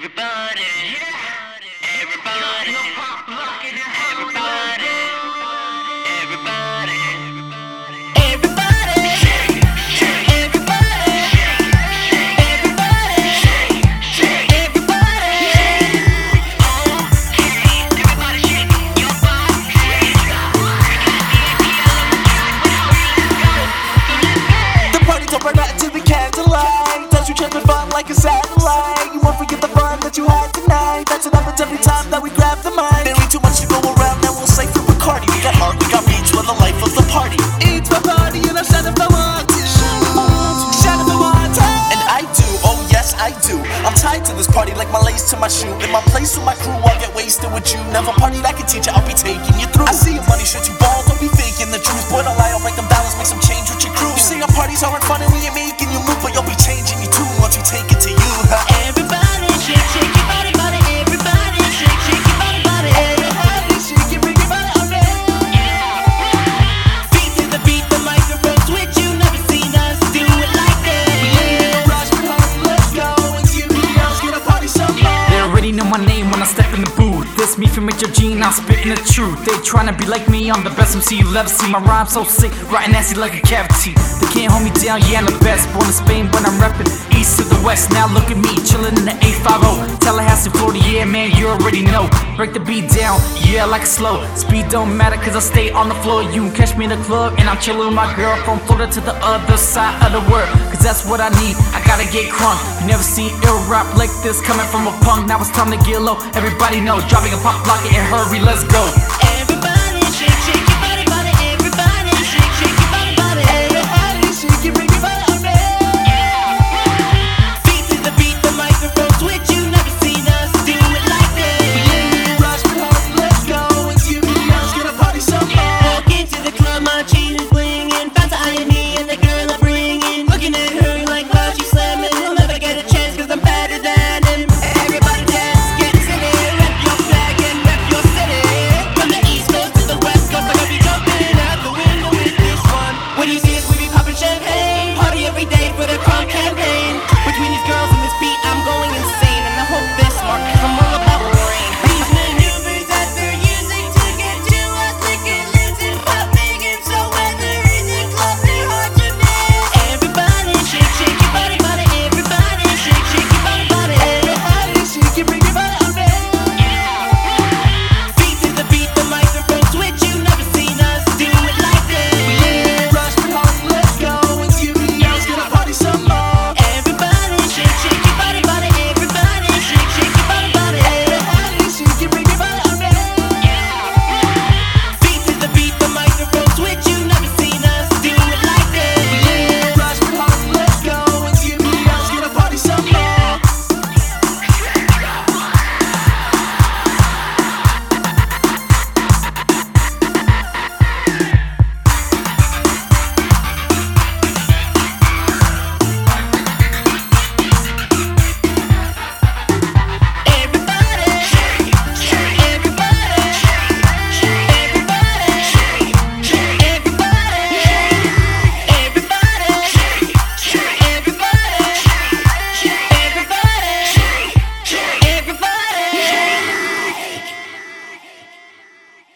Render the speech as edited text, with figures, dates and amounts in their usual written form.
Everybody, everybody, everybody, everybody, everybody, The party don't burn out until the candlelight. Don't you trip and fun like a satellite. You won't forget the fun that you had tonight. That's what happens every time that we grab the mic. There ain't too much to go around, now we'll say for Bacardi. We got heart, we got reach, we're the life of the party. It's my party and I'll shout if I want to. Shout if I want to. And I do, oh yes I do. I'm tied to this party like my lace to my shoe. In my place with my crew, I'll get wasted with you. Never partied, I can teach you, I'll be taking you through. I see your money, should you ball, don't be faking the truth. Boy, don't lie, I'll break them dollars, make some change with your crew. You say our parties aren't fun and we ain't making you move, but you'll be changing your tune once we take it to you. everybody, shake, shake your body, body. Everybody, shake, shake your body, body. Everybody, shake your bring your body, alright. Beat to the beat, the microphone switch. You never seen us do it like this. We ain't in a rush, but honey, let's go. And you girls get a party so low. They already know my name when I step in the booth. This me from Major Gene, I'm spitting the truth. They tryna be like me, I'm the best MC you'll ever see. My rhyme so sick, rotten nasty like a cavity. They can't hold me down, yeah I'm the best. Born in Spain, but I'm reppin' east to the west. Now look at me, chillin' in the 850 Tallahassee, Florida, yeah man, you already know. Break the beat down, yeah like it slow. Speed don't matter cause I stay on the floor. You can catch me in the club and I'm chillin' with my girl. From Florida to the other side of the world, cause that's what I need, I gotta get crunk. You never seen ill rap like this coming from a punk. Now it's time to get low, everybody know. Dropping a pop, block it and hurry, let's go.